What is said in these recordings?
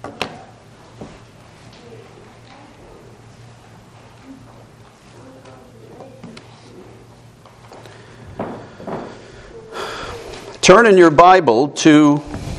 Turn in your Bible to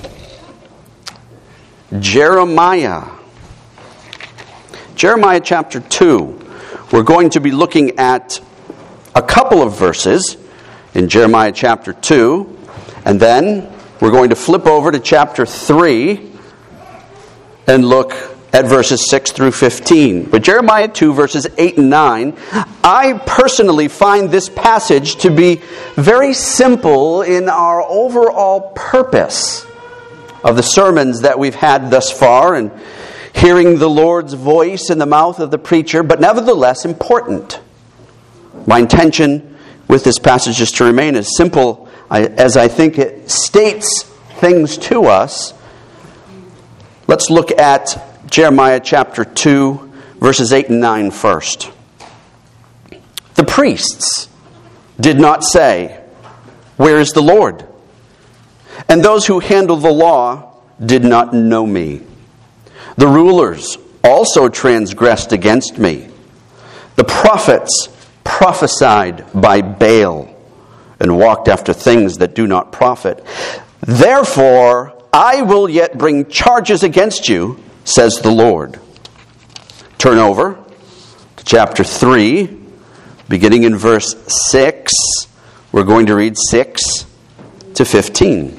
Jeremiah. Jeremiah chapter 2. We're going to be looking at a couple of verses in Jeremiah chapter 2, and then we're going to flip over to chapter 3 and look at verses 6 through 15. But Jeremiah 2, verses 8 and 9, I personally find this passage to be very simple in our overall purpose of the sermons that we've had thus far and hearing the Lord's voice in the mouth of the preacher, but nevertheless important. My intention with this passage is to remain as simple as I think it states things to us. Let's look at Jeremiah chapter 2, verses 8 and 9 first. The priests did not say, "Where is the Lord?" And those who handle the law did not know me. The rulers also transgressed against me. The prophets prophesied by Baal and walked after things that do not profit. Therefore, I will yet bring charges against you, says the Lord. Turn over to chapter 3, beginning in verse 6. We're going to read 6 to 15.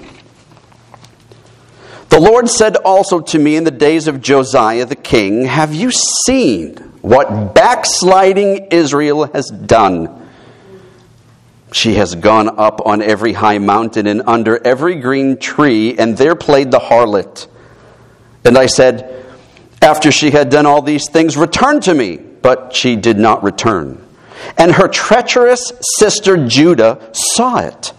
The Lord said also to me in the days of Josiah the king, "Have you seen what backsliding Israel has done? She has gone up on every high mountain and under every green tree, and there played the harlot. And I said, after she had done all these things, 'Return to me.' But she did not return. And her treacherous sister Judah saw it.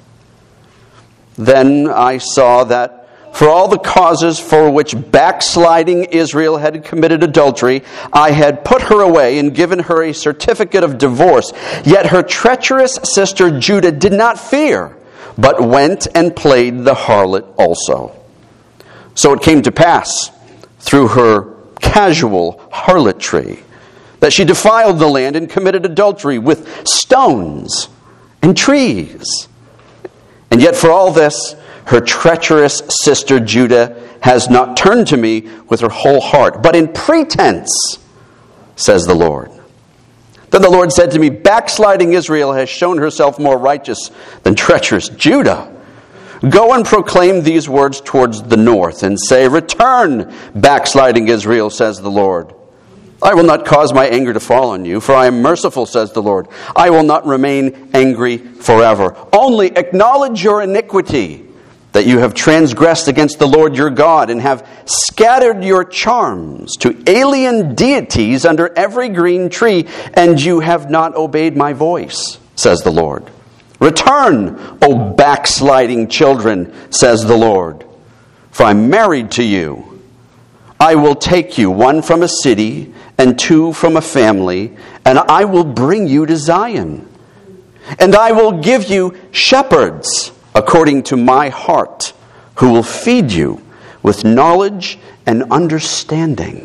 Then I saw that for all the causes for which backsliding Israel had committed adultery, I had put her away and given her a certificate of divorce. Yet her treacherous sister Judah did not fear, but went and played the harlot also. So it came to pass, through her casual harlotry, that she defiled the land and committed adultery with stones and trees. And yet for all this, her treacherous sister Judah has not turned to me with her whole heart, but in pretense, says the Lord. Then the Lord said to me, backsliding Israel has shown herself more righteous than treacherous Judah. Go and proclaim these words towards the north and say, "Return, backsliding Israel, says the Lord. I will not cause my anger to fall on you, for I am merciful, says the Lord. I will not remain angry forever. Only acknowledge your iniquity, that you have transgressed against the Lord your God, and have scattered your charms to alien deities under every green tree, and you have not obeyed my voice, says the Lord. Return, O backsliding children, says the Lord, for I am married to you. I will take you, one from a city and two from a family, and I will bring you to Zion. And I will give you shepherds according to my heart, who will feed you with knowledge and understanding."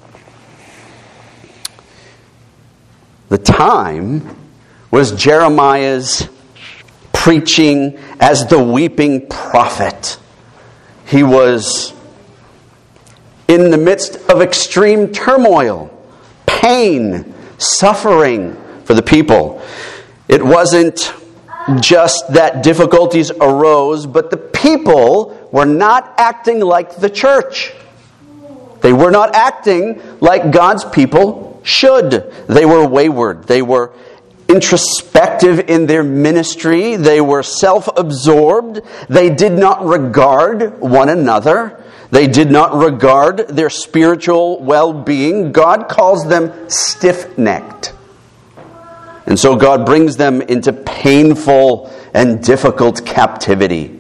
The time was Jeremiah's preaching as the weeping prophet. He was in the midst of extreme turmoil, pain, suffering for the people. It wasn't just that difficulties arose, but the people were not acting like the church. They were not acting like God's people should. They were wayward. They were introspective in their ministry. They were self-absorbed. They did not regard one another. They did not regard their spiritual well-being. God calls them stiff-necked. And so God brings them into painful and difficult captivity.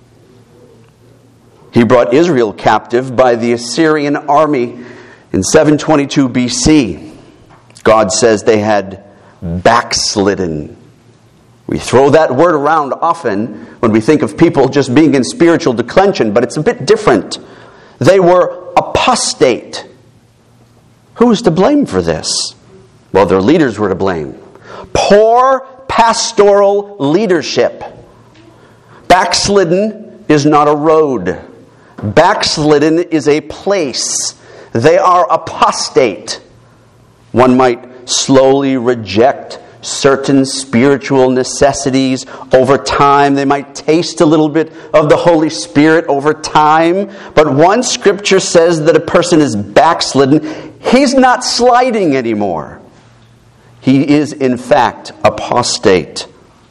He brought Israel captive by the Assyrian army in 722 BC. God says they had backslidden. We throw that word around often when we think of people just being in spiritual declension, but it's a bit different. They were apostate. Who was to blame for this? Well, their leaders were to blame. Poor pastoral leadership. Backslidden is not a road. Backslidden is a place. They are apostate. One might slowly reject certain spiritual necessities over time. They might taste a little bit of the Holy Spirit over time. But once Scripture says that a person is backslidden, he's not sliding anymore. He is, in fact, apostate.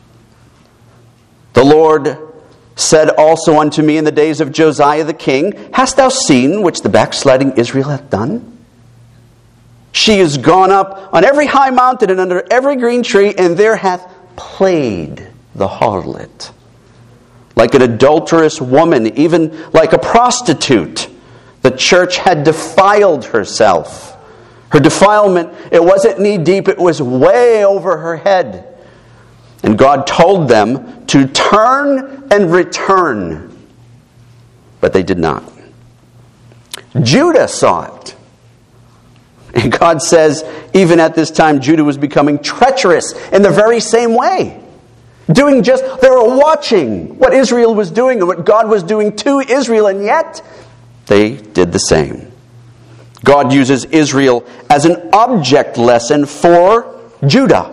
The Lord said also unto me in the days of Josiah the king, Hast thou seen which the backsliding Israel hath done? She is gone up on every high mountain and under every green tree, and there hath played the harlot. Like an adulterous woman, even like a prostitute, the church had defiled herself. Her defilement, it wasn't knee deep, it was way over her head. And God told them to turn and return. But they did not. Judah saw it. And God says, even at this time, Judah was becoming treacherous in the very same way. They were watching what Israel was doing and what God was doing to Israel, and yet they did the same. God uses Israel as an object lesson for Judah.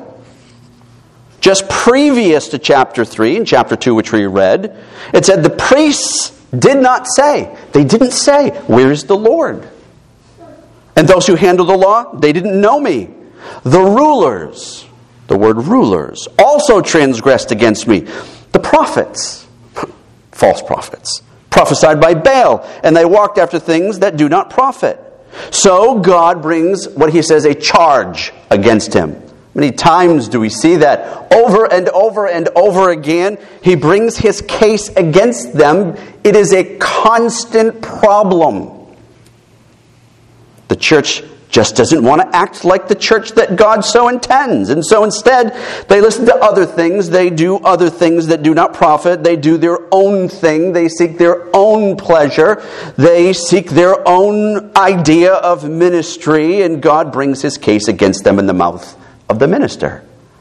Just previous to chapter 3, in chapter 2, which we read, it said the priests did not say. They didn't say, Where is the Lord? And those who handle the law, they didn't know me. The rulers, the word rulers, also transgressed against me. The prophets, false prophets, prophesied by Baal, and they walked after things that do not profit. So God brings what he says a charge against him. Many times do we see that over and over and over again. He brings his case against them. It is a constant problem. The church just doesn't want to act like the church that God so intends. And so instead, they listen to other things. They do other things that do not profit. They do their own thing. They seek their own pleasure. They seek their own idea of ministry. And God brings his case against them in the mouth of the minister.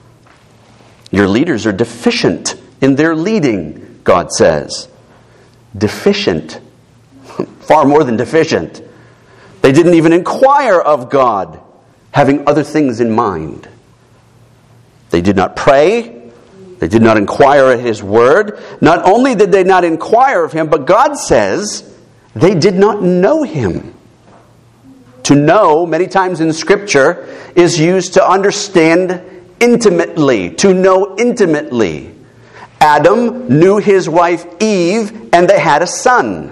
Your leaders are deficient in their leading, God says. Deficient. Far more than deficient. They didn't even inquire of God, having other things in mind. They did not pray. They did not inquire at his word. Not only did they not inquire of him, but God says they did not know him. To know, many times in Scripture, is used to understand intimately, to know intimately. Adam knew his wife Eve, and they had a son.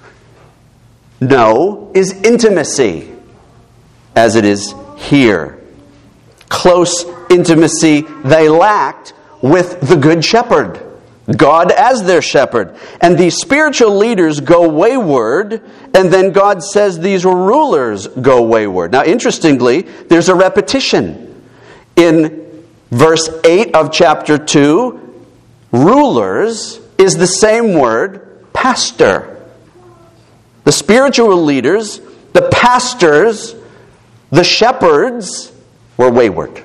Know is intimacy, as it is here. Close intimacy they lacked with the Good Shepherd, God as their shepherd. And these spiritual leaders go wayward, and then God says these rulers go wayward. Now, interestingly, there's a repetition. In verse 8 of chapter 2, rulers is the same word, pastor. The spiritual leaders, the pastors, the shepherds were wayward.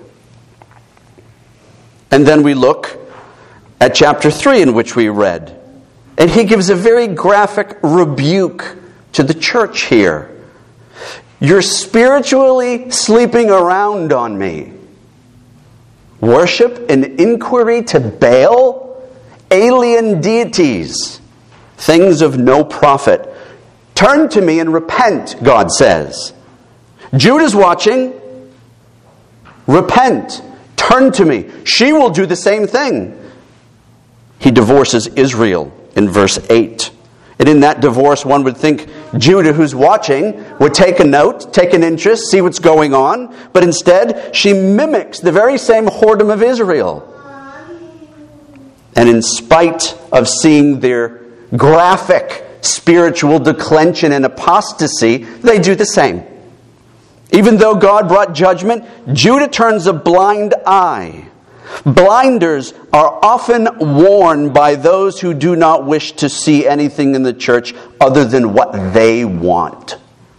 And then we look at chapter 3 in which we read. And he gives a very graphic rebuke to the church here. You're spiritually sleeping around on me. Worship and inquiry to Baal, alien deities, things of no profit. Turn to me and repent, God says. Judah's watching. Repent. Turn to me. She will do the same thing. He divorces Israel in verse 8. And in that divorce, one would think Judah, who's watching, would take a note, take an interest, see what's going on. But instead, she mimics the very same whoredom of Israel. And in spite of seeing their graphic spiritual declension and apostasy, they do the same. Even though God brought judgment, Judah turns a blind eye. Blinders are often worn by those who do not wish to see anything in the church other than what they want.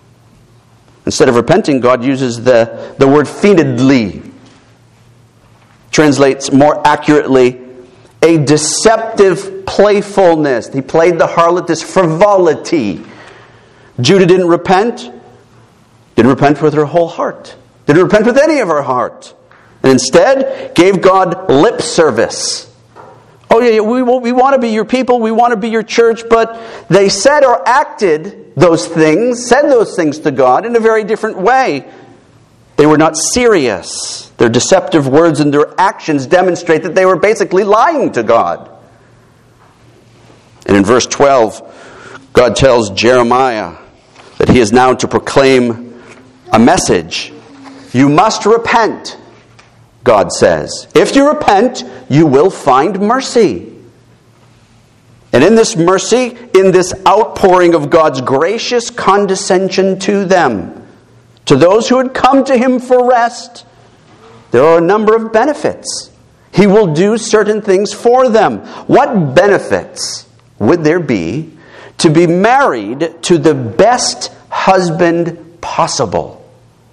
Instead of repenting, God uses the word feignedly. Translates more accurately, a deceptive playfulness. He played the harlot, this frivolity. Judah didn't repent with her whole heart. Didn't repent with any of her heart. And instead, gave God lip service. Oh yeah, we want to be your people, we want to be your church, but they said or acted those things, said those things to God in a very different way. They were not serious. Their deceptive words and their actions demonstrate that they were basically lying to God. And in verse 12, God tells Jeremiah that he is now to proclaim a message. You must repent, God says. If you repent, you will find mercy. And in this mercy, in this outpouring of God's gracious condescension to them, to those who had come to Him for rest, there are a number of benefits. He will do certain things for them. What benefits would there be to be married to the best husband possible?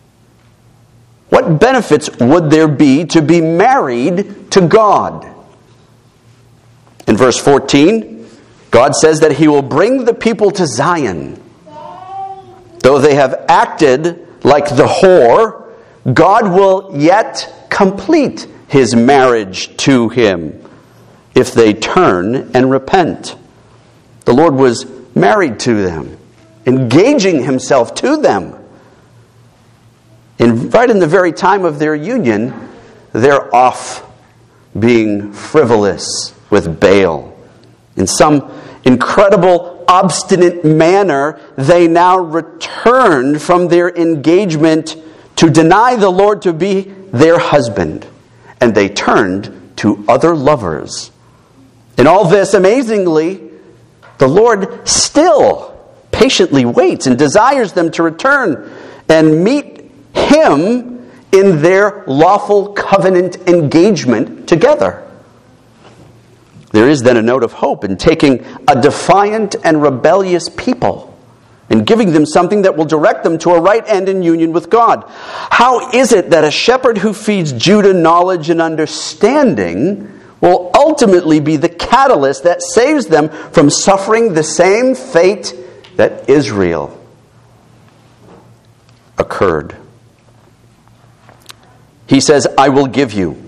What benefits would there be to be married to God? In verse 14, God says that He will bring the people to Zion. Though they have acted like the whore, God will yet complete His marriage to Him if they turn and repent. The Lord was married to them, engaging Himself to them. And right in the very time of their union, they're off being frivolous with Baal. In some incredible, obstinate manner, they now returned from their engagement to deny the Lord to be their husband. And they turned to other lovers. In all this, amazingly, the Lord still patiently waits and desires them to return and meet Him in their lawful covenant engagement together. There is then a note of hope in taking a defiant and rebellious people and giving them something that will direct them to a right end in union with God. How is it that a shepherd who feeds Judah knowledge and understanding will ultimately be the catalyst that saves them from suffering the same fate that Israel occurred? He says, I will give you.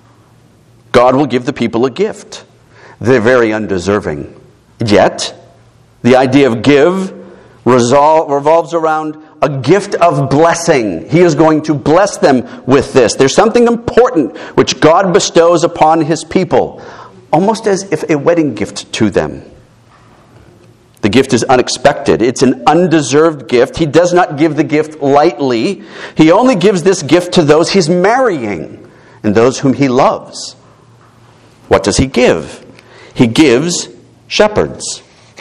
God will give the people a gift. They're very undeserving. Yet, the idea of give revolves around a gift of blessing. He is going to bless them with this. There's something important which God bestows upon His people, almost as if a wedding gift to them. The gift is unexpected. It's an undeserved gift. He does not give the gift lightly. He only gives this gift to those He's marrying and those whom He loves. What does He give? He gives shepherds.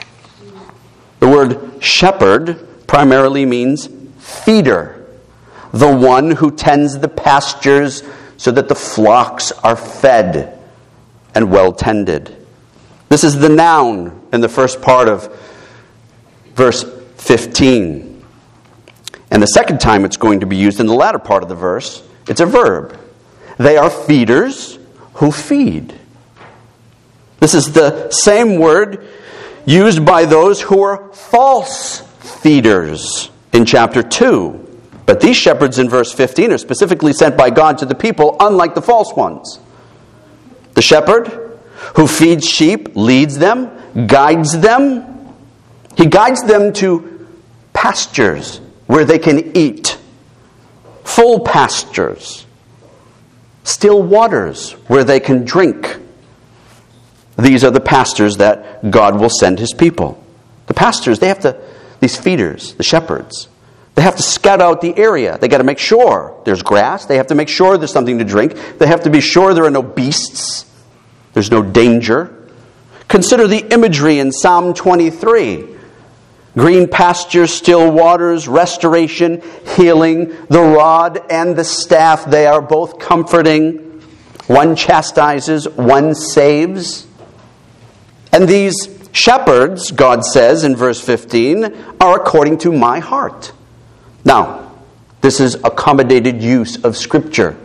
The word shepherd primarily means feeder, the one who tends the pastures so that the flocks are fed and well tended. This is the noun in the first part of verse 15. And the second time it's going to be used in the latter part of the verse, it's a verb. They are feeders who feed. This is the same word used by those who are false feeders in chapter 2. But these shepherds in verse 15 are specifically sent by God to the people, unlike the false ones. The shepherd who feeds sheep leads them, guides them. He guides them to pastures where they can eat, full pastures, still waters where they can drink. These are the pastors that God will send His people. The pastors, these feeders, the shepherds, they have to scout out the area. They got to make sure there's grass. They have to make sure there's something to drink. They have to be sure there are no beasts. There's no danger. Consider the imagery in Psalm 23. Green pastures, still waters, restoration, healing, the rod and the staff, they are both comforting. One chastises, one saves. And these shepherds, God says in verse 15, are according to my heart. Now, This is accommodated use of Scripture.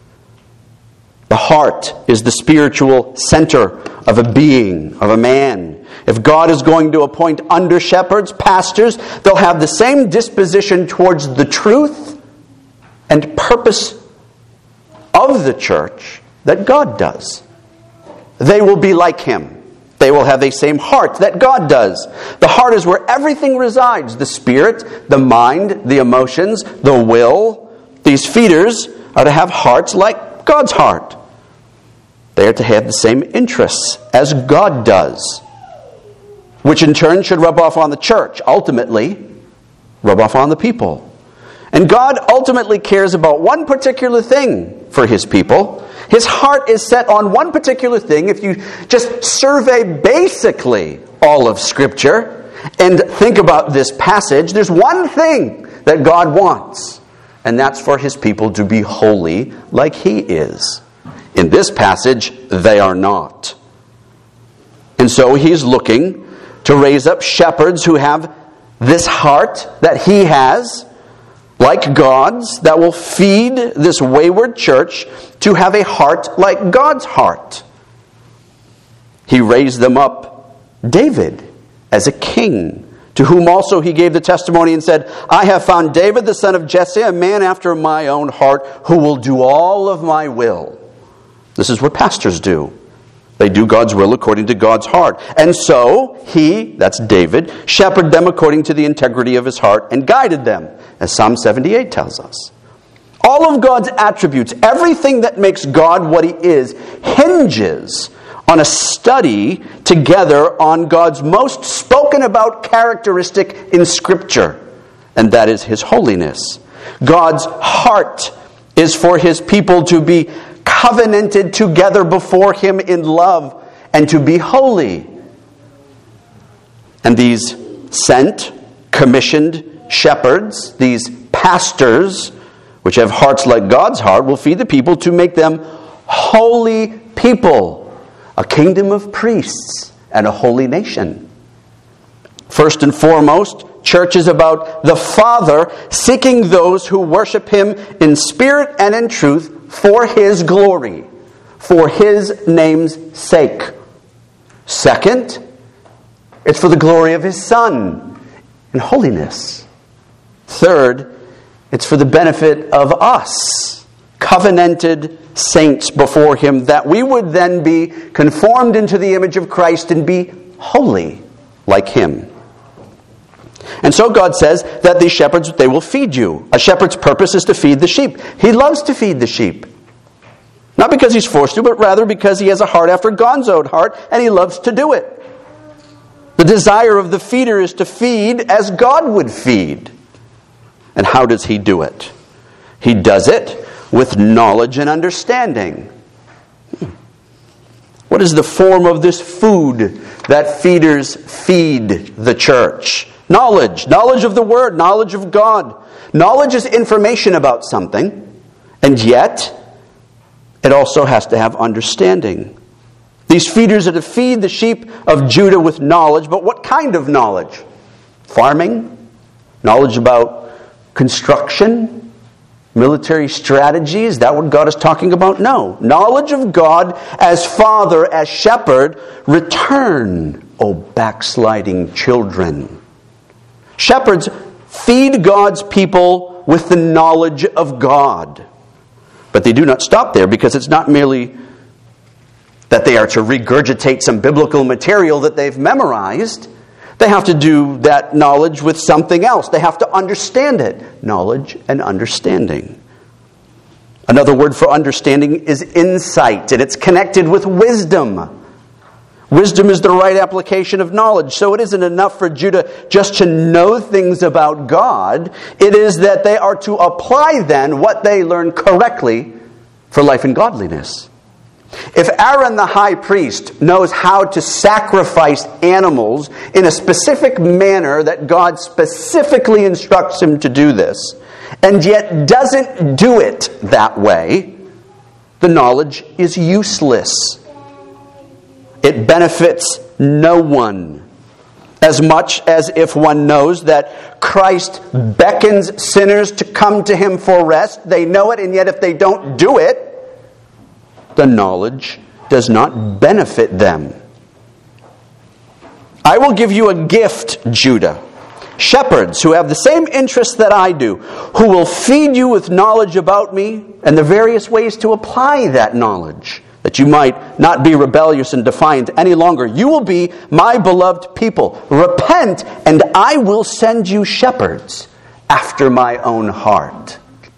The heart is the spiritual center of a being, of a man. If God is going to appoint under shepherds, pastors, they'll have the same disposition towards the truth and purpose of the church that God does. They will be like Him. They will have the same heart that God does. The heart is where everything resides. The spirit, the mind, the emotions, the will. These feeders are to have hearts like God's heart. They are to have the same interests as God does, which in turn should rub off on the church, ultimately rub off on the people. And God ultimately cares about one particular thing for His people. His heart is set on one particular thing. If you just survey basically all of Scripture and think about this passage, there's one thing that God wants, and that's for His people to be holy like He is. In this passage, they are not. And so He's looking to raise up shepherds who have this heart that He has, like God's, that will feed this wayward church to have a heart like God's heart. He raised them up, David, as a king, to whom also He gave the testimony and said, I have found David the son of Jesse, a man after my own heart, who will do all of my will. This is what pastors do. They do God's will according to God's heart. And so He, that's David, shepherded them according to the integrity of His heart and guided them, as Psalm 78 tells us. All of God's attributes, everything that makes God what He is, hinges on a study together on God's most spoken about characteristic in Scripture, and that is His holiness. God's heart is for His people to be covenanted together before Him in love and to be holy. And these sent, commissioned shepherds, these pastors, which have hearts like God's heart, will feed the people to make them holy people, a kingdom of priests and a holy nation. First and foremost, church is about the Father seeking those who worship Him in spirit and in truth for His glory, for His name's sake. Second, it's for the glory of His Son in holiness. Third, it's for the benefit of us, covenanted saints before Him, that we would then be conformed into the image of Christ and be holy like Him. And so God says that these shepherds, they will feed you. A shepherd's purpose is to feed the sheep. He loves to feed the sheep. Not because he's forced to, but rather because he has a heart after God's own heart, and he loves to do it. The desire of the feeder is to feed as God would feed. And how does He do it? He does it with knowledge and understanding. What is the form of this food that feeders feed the church? Knowledge. Knowledge of the Word. Knowledge of God. Knowledge is information about something, and yet it also has to have understanding. These feeders are to feed the sheep of Judah with knowledge, but what kind of knowledge? Farming? Knowledge about construction? Military strategy? Is that what God is talking about? No. Knowledge of God as Father, as Shepherd. Return, O backsliding children. Shepherds feed God's people with the knowledge of God. But they do not stop there, because it's not merely that they are to regurgitate some biblical material that they've memorized. They have to do that knowledge with something else. They have to understand it. Knowledge and understanding. Another word for understanding is insight, and it's connected with wisdom. Wisdom is the right application of knowledge. So it isn't enough for Judah just to know things about God. It is that they are to apply then what they learn correctly for life and godliness. If Aaron the high priest knows how to sacrifice animals in a specific manner that God specifically instructs him to do this, and yet doesn't do it that way, the knowledge is useless. It benefits no one. as much as if one knows that Christ beckons sinners to come to him for rest. They know it, and yet if they don't do it, the knowledge does not benefit them. I will give you a gift, Judah. Shepherds who have the same interests that I do, who will feed you with knowledge about me and the various ways to apply that knowledge, that you might not be rebellious and defiant any longer. You will be my beloved people. Repent, and I will send you shepherds after my own heart.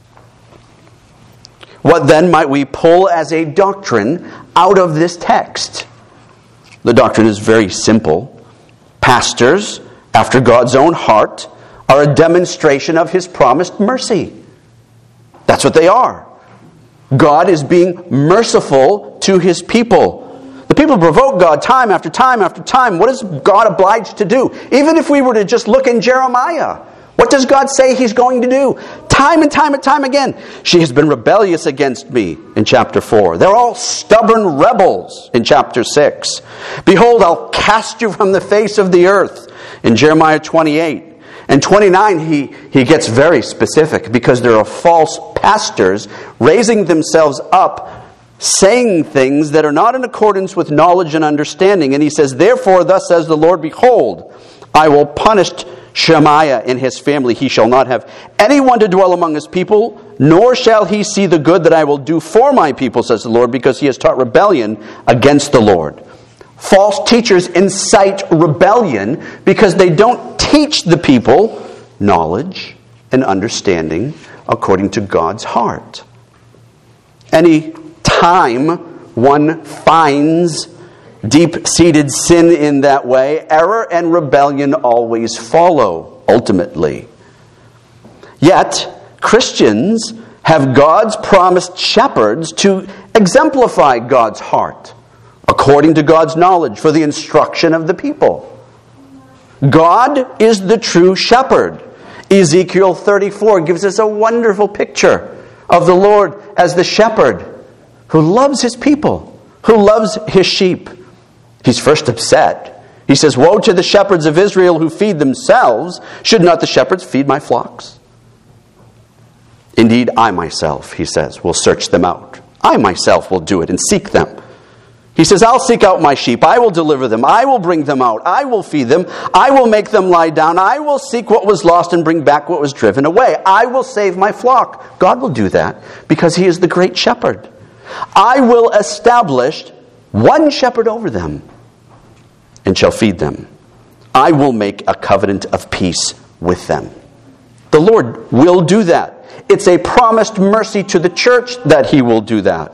What then might we pull as a doctrine out of this text? The doctrine is very simple. Pastors, after God's own heart, are a demonstration of his promised mercy. That's what they are. God is being merciful to his people. The people provoke God time after time after time. What is God obliged to do? Even if we were to just look in Jeremiah, what does God say he's going to do? Time and time and time again. She has been rebellious against me in chapter 4. They're all stubborn rebels in chapter 6. Behold, I'll cast you from the face of the earth in Jeremiah 28. And 29, he gets very specific because there are false pastors raising themselves up, saying things that are not in accordance with knowledge and understanding. And he says, therefore, thus says the Lord, behold, I will punish Shemaiah and his family. He shall not have anyone to dwell among his people, nor shall he see the good that I will do for my people, says the Lord, because he has taught rebellion against the Lord. False teachers incite rebellion because they don't teach the people knowledge and understanding according to God's heart. Any time one finds deep-seated sin in that way, error and rebellion always follow, ultimately. Yet, Christians have God's promised shepherds to exemplify God's heart, according to God's knowledge, for the instruction of the people. God is the true shepherd. Ezekiel 34 gives us a wonderful picture of the Lord as the shepherd who loves his people, who loves his sheep. He's first upset. He says, woe to the shepherds of Israel who feed themselves. Should not the shepherds feed my flocks? Indeed, I myself, he says, will search them out. I myself will do it and seek them. He says, I'll seek out my sheep. I will deliver them. I will bring them out. I will feed them. I will make them lie down. I will seek what was lost and bring back what was driven away. I will save my flock. God will do that because he is the great shepherd. I will establish one shepherd over them and shall feed them. I will make a covenant of peace with them. The Lord will do that. It's a promised mercy to the church that he will do that.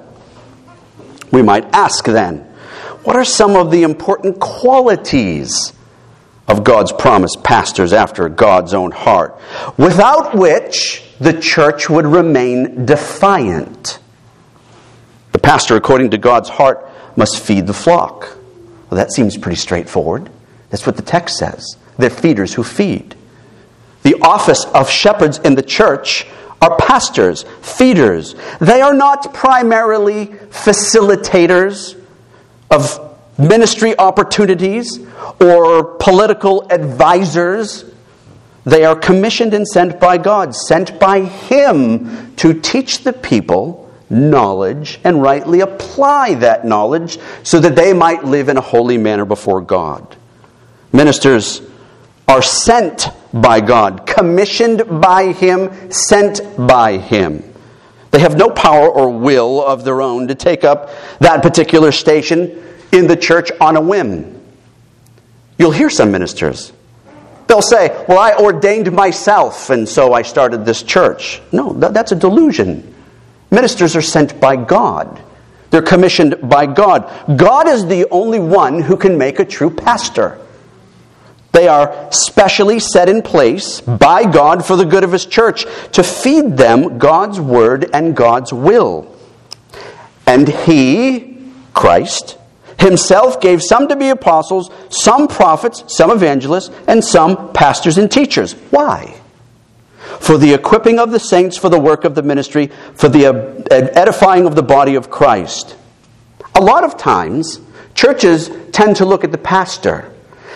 We might ask then, what are some of the important qualities of God's promised pastors after God's own heart, without which the church would remain defiant? The pastor, according to God's heart, must feed the flock. Well, that seems pretty straightforward. That's what the text says. They're feeders who feed. The office of shepherds in the church are pastors, feeders. They are not primarily facilitators of ministry opportunities or political advisors. They are commissioned and sent by God, sent by him to teach the people knowledge and rightly apply that knowledge so that they might live in a holy manner before God. Ministers are sent by God, commissioned by him, sent by him. They have no power or will of their own to take up that particular station in the church on a whim. You'll hear some ministers. They'll say, well, I ordained myself and so I started this church. No, that's a delusion. Ministers are sent by God. They're commissioned by God. God is the only one who can make a true pastor. They are specially set in place by God for the good of his church to feed them God's word and God's will. And he, Christ, himself gave some to be apostles, some prophets, some evangelists, and some pastors and teachers. Why? For the equipping of the saints for the work of the ministry, for the edifying of the body of Christ. A lot of times, churches tend to look at the pastor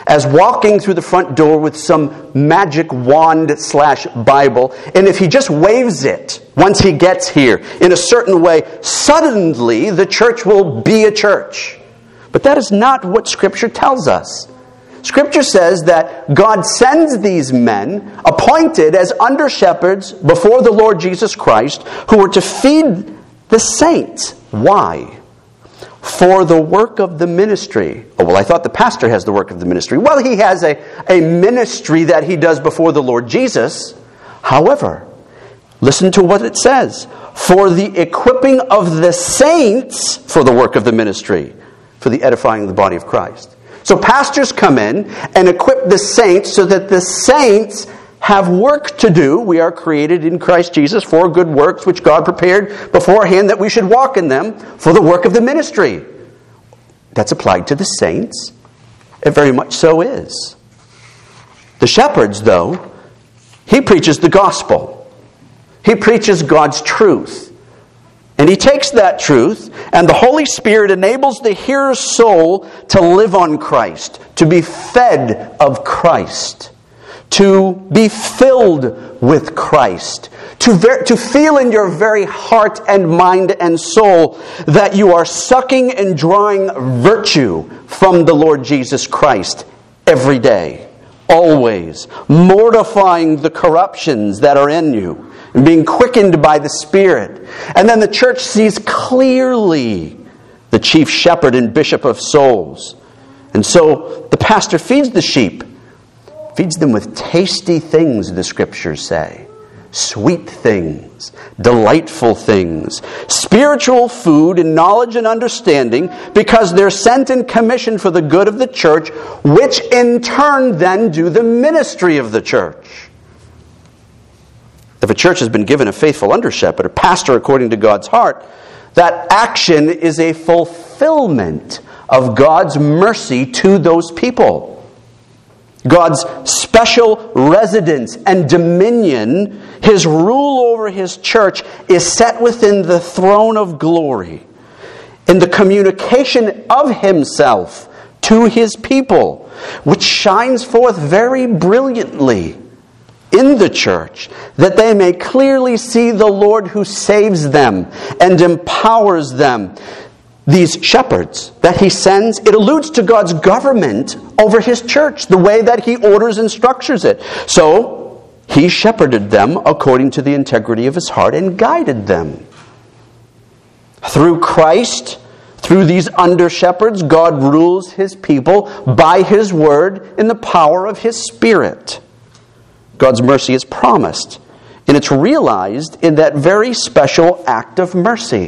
as walking through the front door with some magic wand/Bible, and if he just waves it once he gets here in a certain way, suddenly the church will be a church. But that is not what Scripture tells us. Scripture says that God sends these men, appointed as under-shepherds before the Lord Jesus Christ, who were to feed the saints. Why? For the work of the ministry. Oh, well, I thought the pastor has the work of the ministry. Well, he has a ministry that he does before the Lord Jesus. However, listen to what it says. For the equipping of the saints for the work of the ministry, for the edifying of the body of Christ. So pastors come in and equip the saints so that the saints have work to do. We are created in Christ Jesus for good works which God prepared beforehand that we should walk in them for the work of the ministry. That's applied to the saints. It very much so is. The shepherds, though, he preaches the gospel. He preaches God's truth. And he takes that truth, and the Holy Spirit enables the hearer's soul to live on Christ, to be fed of Christ, to be filled with Christ, to feel in your very heart and mind and soul that you are sucking and drawing virtue from the Lord Jesus Christ every day, always, mortifying the corruptions that are in you, and being quickened by the Spirit. And then the church sees clearly the chief shepherd and bishop of souls. And so the pastor feeds the sheep. Feeds them with tasty things, the Scriptures say. Sweet things, delightful things, spiritual food and knowledge and understanding, because they're sent and commissioned for the good of the church, which in turn then do the ministry of the church. If a church has been given a faithful under-shepherd, a pastor according to God's heart, that action is a fulfillment of God's mercy to those people. God's special residence and dominion, His rule over His church, is set within the throne of glory, in the communication of Himself to His people, which shines forth very brilliantly in the church, that they may clearly see the Lord who saves them and empowers them. These shepherds that He sends, it alludes to God's government over His church, the way that He orders and structures it. So, He shepherded them according to the integrity of His heart and guided them. Through Christ, through these under-shepherds, God rules His people by His word in the power of His Spirit. God's mercy is promised, and it's realized in that very special act of mercy.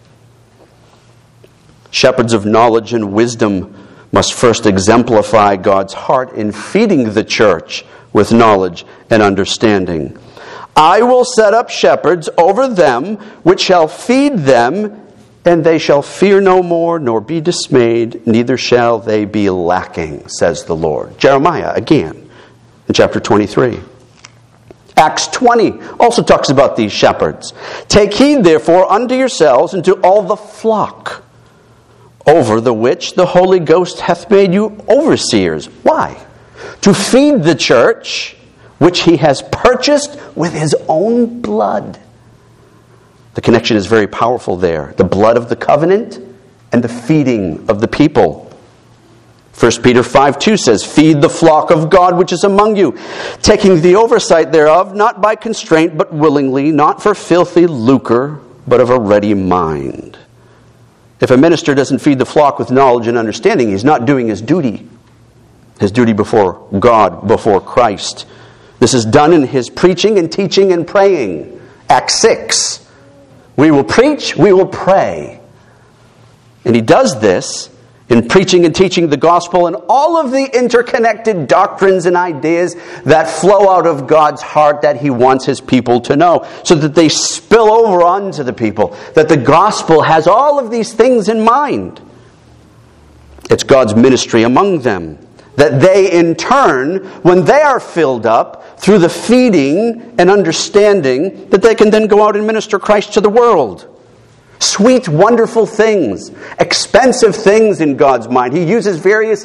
Shepherds of knowledge and wisdom must first exemplify God's heart in feeding the church with knowledge and understanding. I will set up shepherds over them, which shall feed them, and they shall fear no more, nor be dismayed, neither shall they be lacking, says the Lord. Jeremiah, again, in chapter 23. Acts 20 also talks about these shepherds. Take heed, therefore, unto yourselves and to all the flock, over the which the Holy Ghost hath made you overseers. Why? To feed the church, which He has purchased with His own blood. The connection is very powerful there. The blood of the covenant and the feeding of the people. 1 Peter 5:2 says, Feed the flock of God which is among you, taking the oversight thereof, not by constraint, but willingly, not for filthy lucre, but of a ready mind. If a minister doesn't feed the flock with knowledge and understanding, he's not doing his duty. His duty before God, before Christ. This is done in his preaching and teaching and praying. Acts 6. We will preach, we will pray. And he does this in preaching and teaching the gospel and all of the interconnected doctrines and ideas that flow out of God's heart that He wants His people to know, so that they spill over onto the people, that the gospel has all of these things in mind. It's God's ministry among them, that they in turn, when they are filled up through the feeding and understanding, that they can then go out and minister Christ to the world. Sweet, wonderful things, expensive things in God's mind. He uses various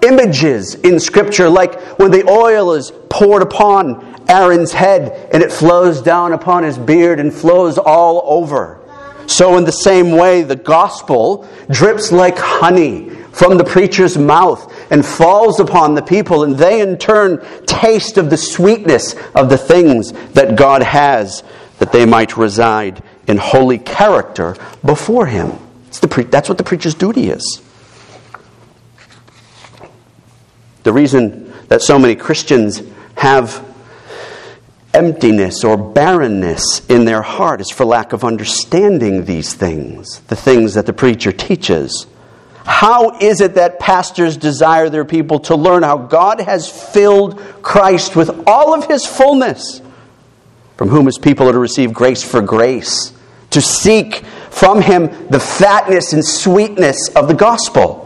images in Scripture, like when the oil is poured upon Aaron's head and it flows down upon his beard and flows all over. So in the same way, the gospel drips like honey from the preacher's mouth and falls upon the people, and they in turn taste of the sweetness of the things that God has, that they might reside in holy character before Him. That's what the preacher's duty is. The reason that so many Christians have emptiness or barrenness in their heart is for lack of understanding these things, the things that the preacher teaches. How is it that pastors desire their people to learn how God has filled Christ with all of His fullness, from whom His people are to receive grace for grace, to seek from Him the fatness and sweetness of the gospel?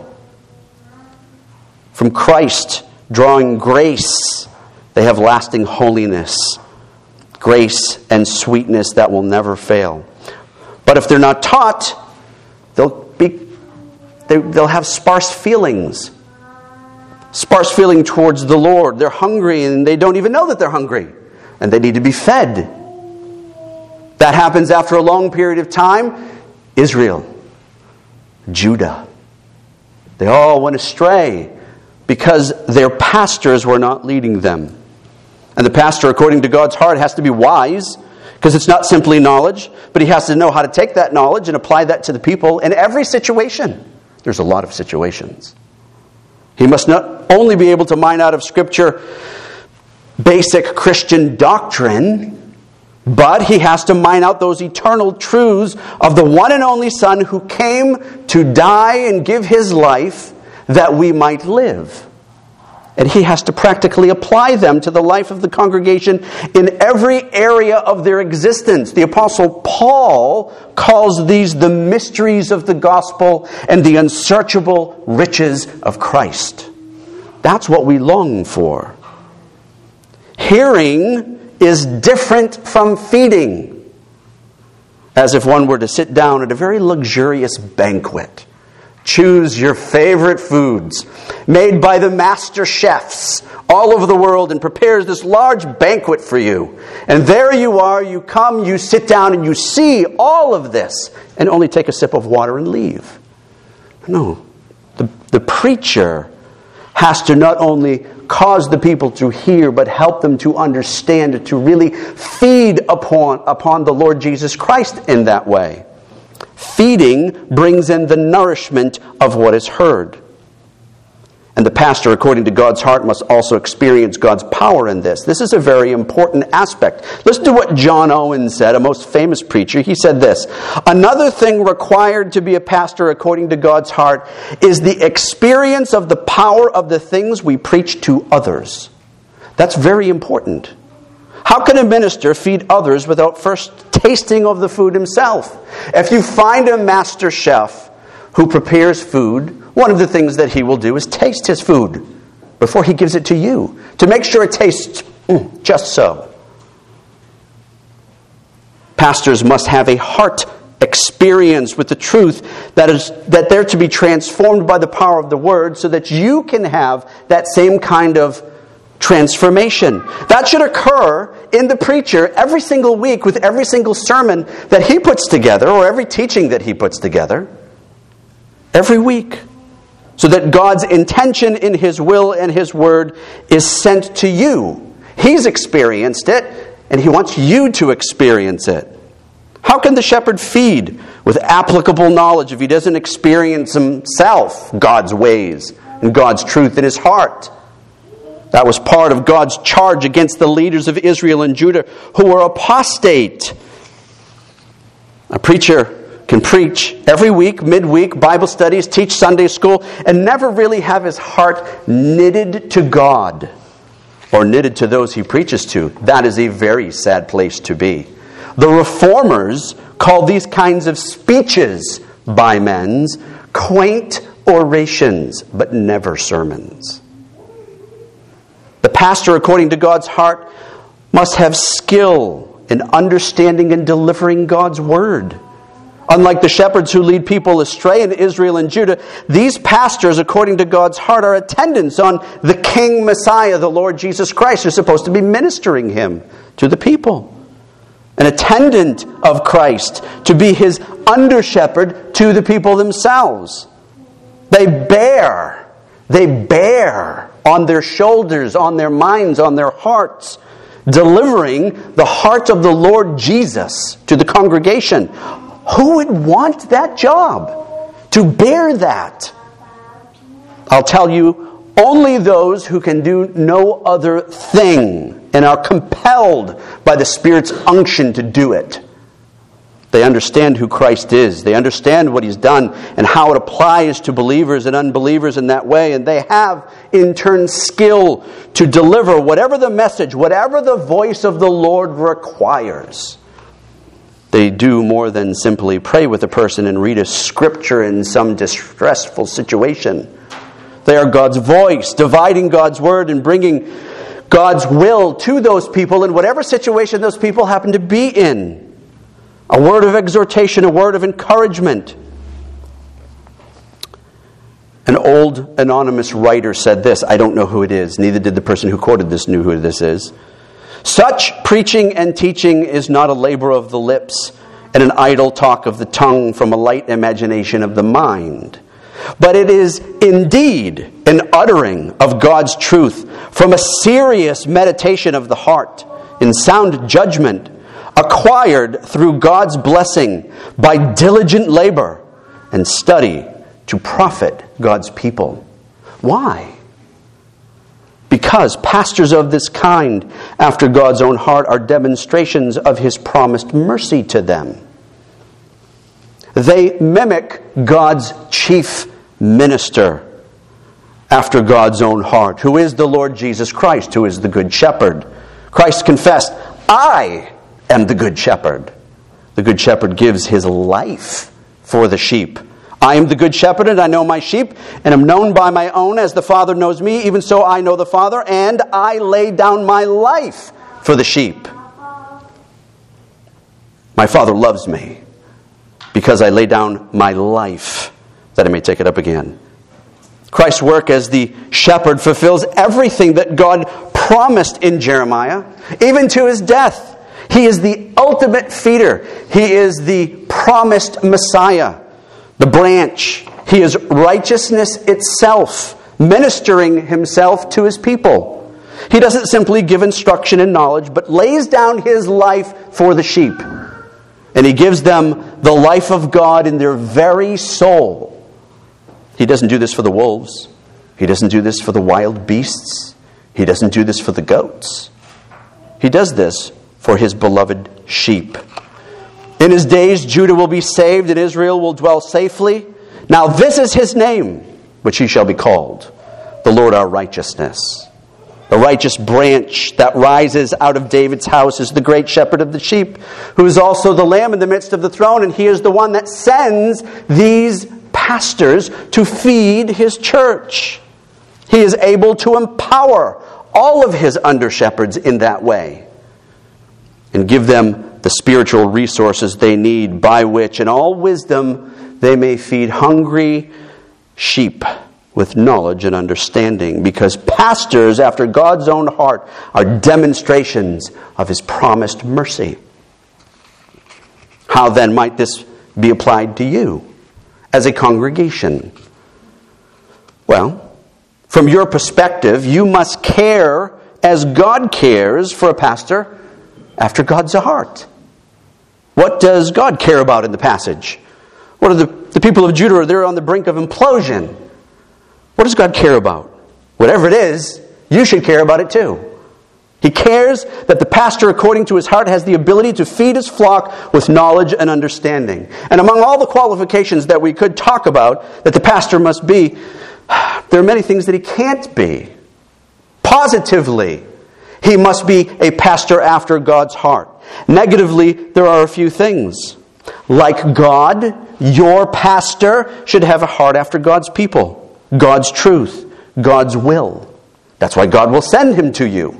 From Christ drawing grace, they have lasting holiness, grace and sweetness that will never fail. But if they're not taught, they'll have sparse feelings towards the Lord. They're hungry and they don't even know that they're hungry, and they need to be fed. That happens after a long period of time. Israel, Judah, they all went astray because their pastors were not leading them. And the pastor, according to God's heart, has to be wise, because it's not simply knowledge, but he has to know how to take that knowledge and apply that to the people in every situation. There's a lot of situations. He must not only be able to mine out of Scripture basic Christian doctrine, but he has to mine out those eternal truths of the one and only Son who came to die and give His life that we might live. And he has to practically apply them to the life of the congregation in every area of their existence. The Apostle Paul calls these the mysteries of the gospel and the unsearchable riches of Christ. That's what we long for. Hearing is different from feeding. As if one were to sit down at a very luxurious banquet. Choose your favorite foods made by the master chefs all over the world and prepares this large banquet for you. And there you are, you come, you sit down, and you see all of this and only take a sip of water and leave. No. The preacher has to not only cause the people to hear, but help them to understand, to really feed upon the Lord Jesus Christ in that way. Feeding brings in the nourishment of what is heard. And the pastor, according to God's heart, must also experience God's power in this. This is a very important aspect. Listen to what John Owen said, a most famous preacher. He said this: "Another thing required to be a pastor according to God's heart is the experience of the power of the things we preach to others." That's very important. How can a minister feed others without first tasting of the food himself? If you find a master chef who prepares food, one of the things that he will do is taste his food before he gives it to you, to make sure it tastes just so. Pastors must have a heart experience with the truth that they're to be transformed by the power of the Word, so that you can have that same kind of transformation. That should occur in the preacher every single week with every single sermon that he puts together, or every teaching that he puts together. Every week. So that God's intention in His will and His Word is sent to you. He's experienced it, and He wants you to experience it. How can the shepherd feed with applicable knowledge if he doesn't experience himself God's ways and God's truth in his heart? That was part of God's charge against the leaders of Israel and Judah who were apostate. A preacher can preach every week, midweek, Bible studies, teach Sunday school, and never really have his heart knitted to God or knitted to those he preaches to. That is a very sad place to be. The reformers call these kinds of speeches by men's quaint orations, but never sermons. The pastor, according to God's heart, must have skill in understanding and delivering God's word. Unlike the shepherds who lead people astray in Israel and Judah, these pastors, according to God's heart, are attendants on the King Messiah, the Lord Jesus Christ, who's supposed to be ministering him to the people. An attendant of Christ, to be his under-shepherd to the people themselves. They bear on their shoulders, on their minds, on their hearts, delivering the heart of the Lord Jesus to the congregation. Who would want that job? To bear that? I'll tell you, only those who can do no other thing and are compelled by the Spirit's unction to do it. They understand who Christ is. They understand what he's done and how it applies to believers and unbelievers in that way. And they have, in turn, skill to deliver whatever the message, whatever the voice of the Lord requires. They do more than simply pray with a person and read a scripture in some distressful situation. They are God's voice, dividing God's word and bringing God's will to those people in whatever situation those people happen to be in. A word of exhortation, a word of encouragement. An old anonymous writer said this. I don't know who it is. Neither did the person who quoted this know who this is. Such preaching and teaching is not a labor of the lips and an idle talk of the tongue from a light imagination of the mind. But it is indeed an uttering of God's truth from a serious meditation of the heart in sound judgment, acquired through God's blessing by diligent labor and study to profit God's people. Why? Because pastors of this kind, after God's own heart, are demonstrations of his promised mercy to them. They mimic God's chief minister after God's own heart, who is the Lord Jesus Christ, who is the Good Shepherd. Christ confessed, I am the Good Shepherd. The Good Shepherd gives his life for the sheep. I am the Good Shepherd, and I know my sheep, and am known by my own, as the Father knows me. Even so I know the Father, and I lay down my life for the sheep. My Father loves me, because I lay down my life, that I may take it up again. Christ's work as the shepherd fulfills everything that God promised in Jeremiah, even to his death. He is the ultimate feeder. He is the promised Messiah, the branch. He is righteousness itself, ministering himself to his people. He doesn't simply give instruction and knowledge, but lays down his life for the sheep. And he gives them the life of God in their very soul. He doesn't do this for the wolves. He doesn't do this for the wild beasts. He doesn't do this for the goats. He does this for his beloved sheep. In his days, Judah will be saved and Israel will dwell safely. Now this is his name, which he shall be called, the Lord our righteousness. The righteous branch that rises out of David's house is the great shepherd of the sheep, who is also the Lamb in the midst of the throne, and he is the one that sends these pastors to feed his church. He is able to empower all of his under-shepherds in that way and give them the spiritual resources they need, by which in all wisdom they may feed hungry sheep with knowledge and understanding, because pastors after God's own heart are demonstrations of his promised mercy. How then might this be applied to you as a congregation? Well, from your perspective, you must care as God cares for a pastor after God's heart. What does God care about in the passage? What are the people of Judah? They're on the brink of implosion. What does God care about? Whatever it is, you should care about it too. He cares that the pastor, according to his heart, has the ability to feed his flock with knowledge and understanding. And among all the qualifications that we could talk about that the pastor must be, there are many things that he can't be. Positively, he must be a pastor after God's heart. Negatively, there are a few things. Like God, your pastor should have a heart after God's people, God's truth, God's will. That's why God will send him to you.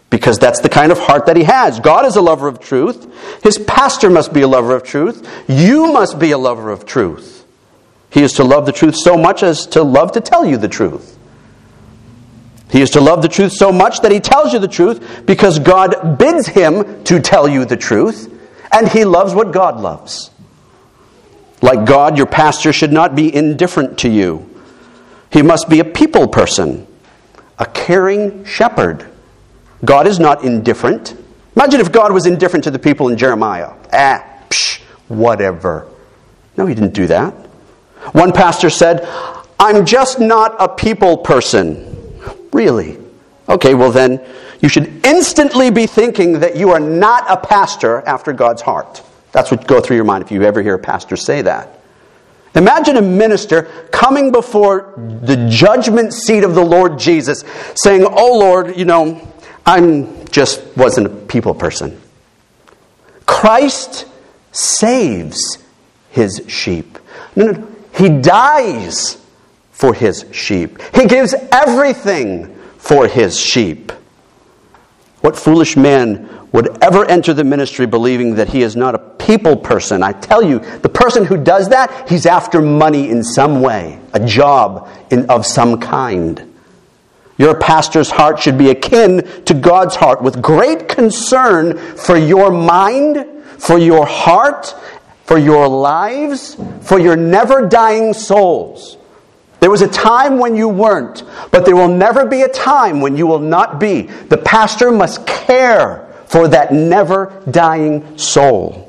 because that's the kind of heart that he has. God is a lover of truth. His pastor must be a lover of truth. You must be a lover of truth. He is to love the truth so much as to love to tell you the truth. He is to love the truth so much that he tells you the truth because God bids him to tell you the truth, and he loves what God loves. Like God, your pastor should not be indifferent to you. He must be a people person, a caring shepherd. God is not indifferent. Imagine if God was indifferent to the people in Jeremiah. Whatever. No, he didn't do that. One pastor said, I'm just not a people person. Really? Okay, well then, you should instantly be thinking that you are not a pastor after God's heart. That's what go through your mind if you ever hear a pastor say that. Imagine a minister coming before the judgment seat of the Lord Jesus saying, oh Lord, wasn't a people person. Christ saves his sheep. No. He dies for his sheep. He gives everything for his sheep. What foolish man would ever enter the ministry believing that he is not a people person? I tell you, the person who does that, he's after money in some way, a job of some kind. Your pastor's heart should be akin to God's heart, with great concern for your mind, for your heart, for your lives, for your never-dying souls. There was a time when you weren't, but there will never be a time when you will not be. The pastor must care for that never-dying soul.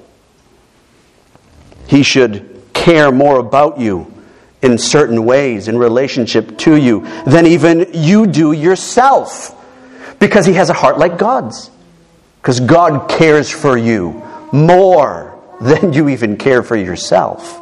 He should care more about you in certain ways in relationship to you than even you do yourself, because he has a heart like God's. Because God cares for you more than you even care for yourself.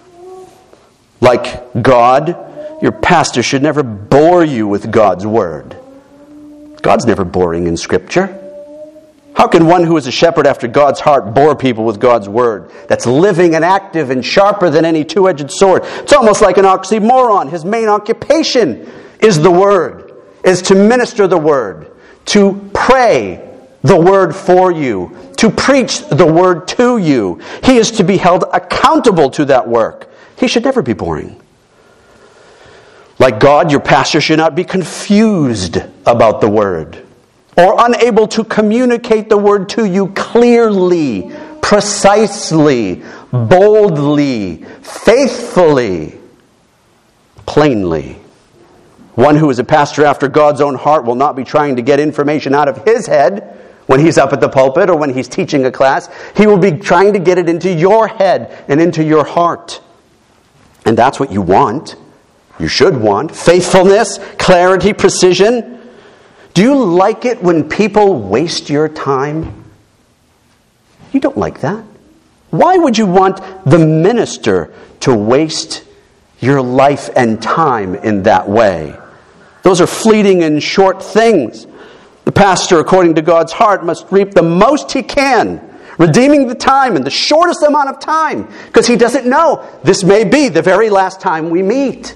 Like God, your pastor should never bore you with God's word. God's never boring in Scripture. How can one who is a shepherd after God's heart bore people with God's word that's living and active and sharper than any two-edged sword? It's almost like an oxymoron. His main occupation is the word, is to minister the word, to pray the word for you, to preach the word to you. He is to be held accountable to that work. He should never be boring. Like God, your pastor should not be confused about the word or unable to communicate the word to you clearly, precisely, boldly, faithfully, plainly. One who is a pastor after God's own heart will not be trying to get information out of his head when he's up at the pulpit or when he's teaching a class. He will be trying to get it into your head and into your heart. And that's what you want. You should want faithfulness, clarity, precision. Do you like it when people waste your time? You don't like that. Why would you want the minister to waste your life and time in that way? Those are fleeting and short things. The pastor, according to God's heart, must reap the most he can, redeeming the time in the shortest amount of time, because he doesn't know this may be the very last time we meet.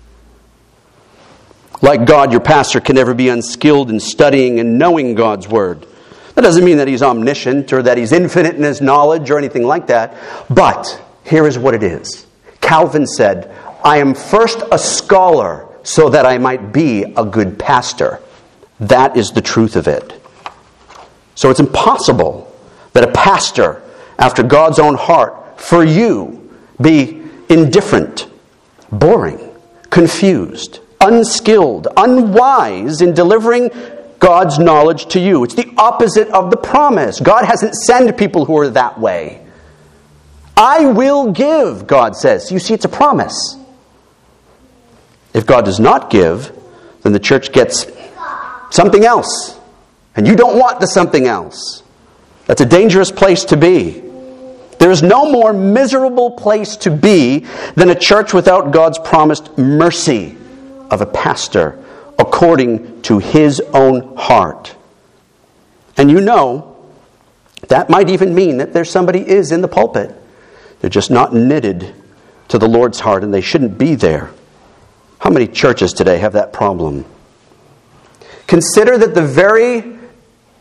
Like God, your pastor can never be unskilled in studying and knowing God's word. That doesn't mean that he's omniscient or that he's infinite in his knowledge or anything like that. But here is what it is. Calvin said, I am first a scholar so that I might be a good pastor. That is the truth of it. So it's impossible that a pastor after God's own heart for you be indifferent, boring, confused, unskilled, unwise in delivering God's knowledge to you. It's the opposite of the promise. God hasn't sent people who are that way. I will give, God says. You see, it's a promise. If God does not give, then the church gets something else. And you don't want the something else. That's a dangerous place to be. There is no more miserable place to be than a church without God's promised mercy of a pastor according to his own heart. And you know, that might even mean that there somebody is in the pulpit. They're just not knitted to the Lord's heart and they shouldn't be there. How many churches today have that problem? Consider that the very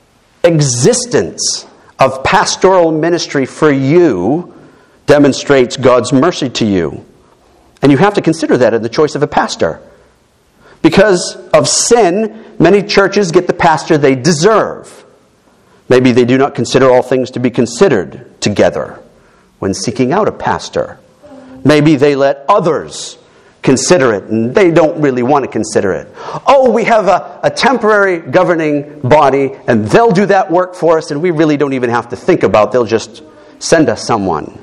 existence of pastoral ministry for you demonstrates God's mercy to you. And you have to consider that in the choice of a pastor. Because of sin, many churches get the pastor they deserve. Maybe they do not consider all things to be considered together when seeking out a pastor. Maybe they let others consider it, and they don't really want to consider it. Oh, we have a temporary governing body, and they'll do that work for us, and we really don't even have to think about it. They'll just send us someone.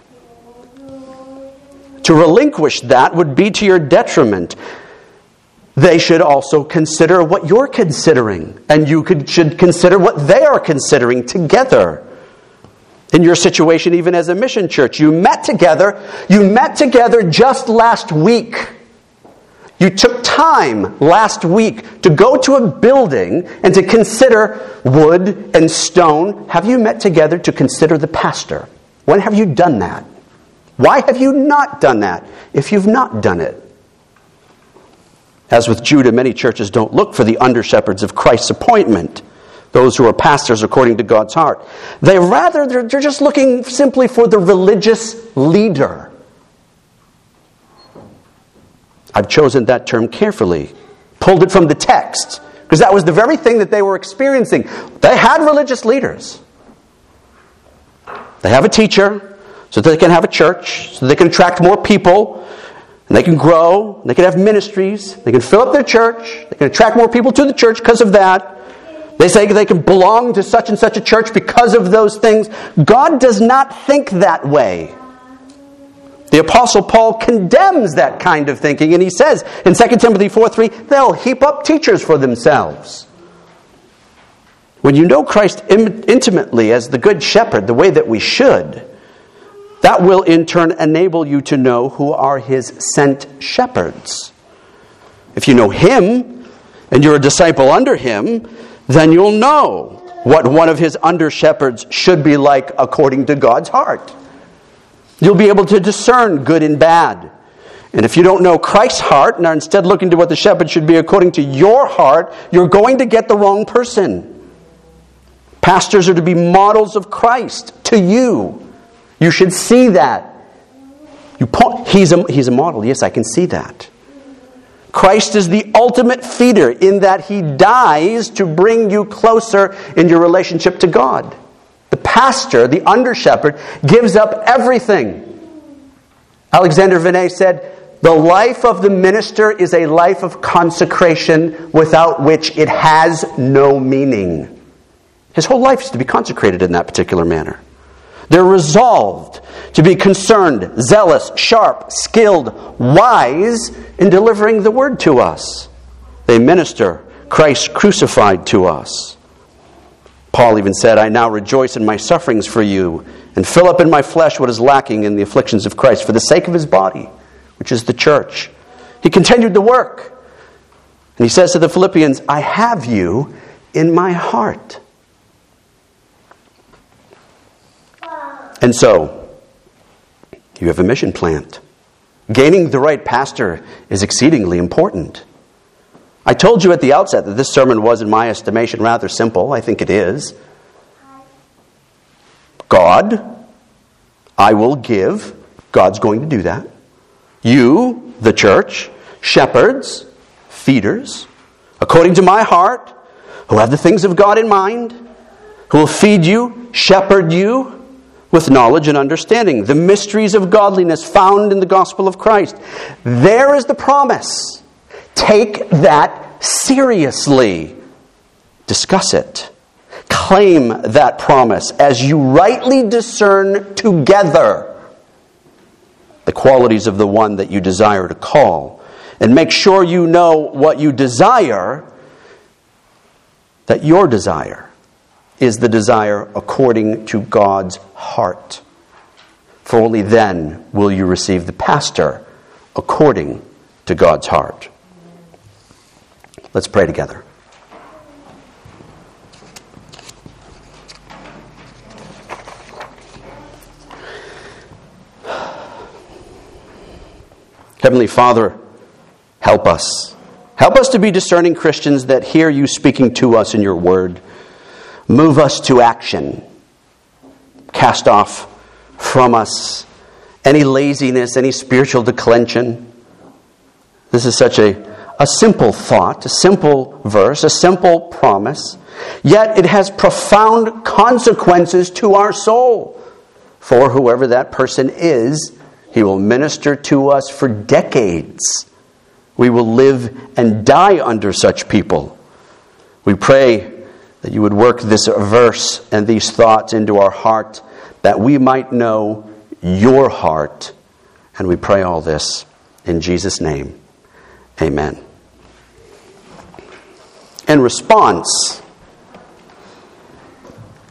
To relinquish that would be to your detriment. They should also consider what you're considering, and you should consider what they are considering together. In your situation, even as a mission church, you met together just last week. You took time last week to go to a building and to consider wood and stone. Have you met together to consider the pastor? When have you done that? Why have you not done that if you've not done it? As with Judah, many churches don't look for the under-shepherds of Christ's appointment, those who are pastors according to God's heart. They're just looking simply for the religious leader. I've chosen that term carefully, pulled it from the text, because that was the very thing that they were experiencing. They had religious leaders. They have a teacher, so that they can have a church, so they can attract more people, and they can grow, and they can have ministries, they can fill up their church, they can attract more people to the church because of that. They say they can belong to such and such a church because of those things. God does not think that way. The Apostle Paul condemns that kind of thinking, and he says in 2 Timothy 4:3, they'll heap up teachers for themselves. When you know Christ intimately as the Good Shepherd, the way that we should, that will in turn enable you to know who are His sent shepherds. If you know Him, and you're a disciple under Him, then you'll know what one of His under-shepherds should be like according to God's heart. You'll be able to discern good and bad. And if you don't know Christ's heart and are instead looking to what the shepherd should be according to your heart, you're going to get the wrong person. Pastors are to be models of Christ to you. You should see that. He's a model. Yes, I can see that. Christ is the ultimate feeder in that He dies to bring you closer in your relationship to God. The pastor, the under-shepherd, gives up everything. Alexander Vinet said, the life of the minister is a life of consecration without which it has no meaning. His whole life is to be consecrated in that particular manner. They're resolved to be concerned, zealous, sharp, skilled, wise in delivering the word to us. They minister Christ crucified to us. Paul even said, I now rejoice in my sufferings for you and fill up in my flesh what is lacking in the afflictions of Christ for the sake of His body, which is the church. He continued the work. And he says to the Philippians, I have you in my heart. And so, you have a mission plant. Gaining the right pastor is exceedingly important. I told you at the outset that this sermon was, in my estimation, rather simple. I think it is. God, I will give. God's going to do that. You, the church, shepherds, feeders, according to my heart, who have the things of God in mind, who will feed you, shepherd you, with knowledge and understanding. The mysteries of godliness found in the gospel of Christ. There is the promise. Take that seriously. Discuss it. Claim that promise as you rightly discern together the qualities of the one that you desire to call. And make sure you know what you desire, that your desire is the desire according to God's heart. For only then will you receive the pastor according to God's heart. Let's pray together. Heavenly Father, help us. Help us to be discerning Christians that hear you speaking to us in your word. Move us to action. Cast off from us any laziness, any spiritual declension. This is such a simple thought, a simple verse, a simple promise. Yet it has profound consequences to our soul. For whoever that person is, he will minister to us for decades. We will live and die under such people. We pray that you would work this verse and these thoughts into our heart, that we might know your heart. And we pray all this in Jesus' name. Amen. In response